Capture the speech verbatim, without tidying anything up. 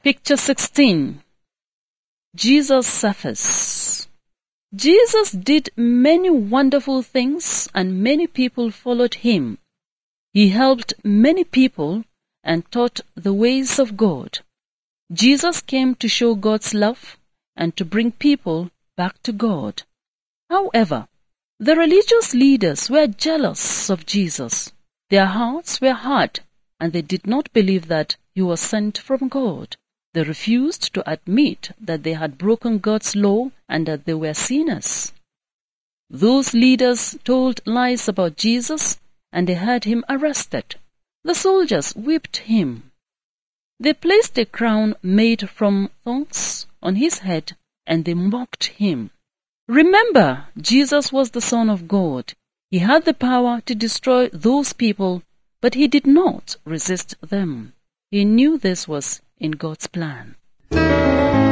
Picture sixteen. Jesus suffers. Jesus did many wonderful things and many people followed him. He helped many people and taught the ways of God. Jesus came to show God's love and to bring people back to God. However, the religious leaders were jealous of Jesus. Their hearts were hard and they did not believe that he was sent from God. They refused to admit that they had broken God's law and that they were sinners. Those leaders told lies about Jesus and they had him arrested. The soldiers whipped him. They placed a crown made from thorns on his head and they mocked him. Remember, Jesus was the Son of God. He had the power to destroy those people, but he did not resist them. He knew this was in God's plan.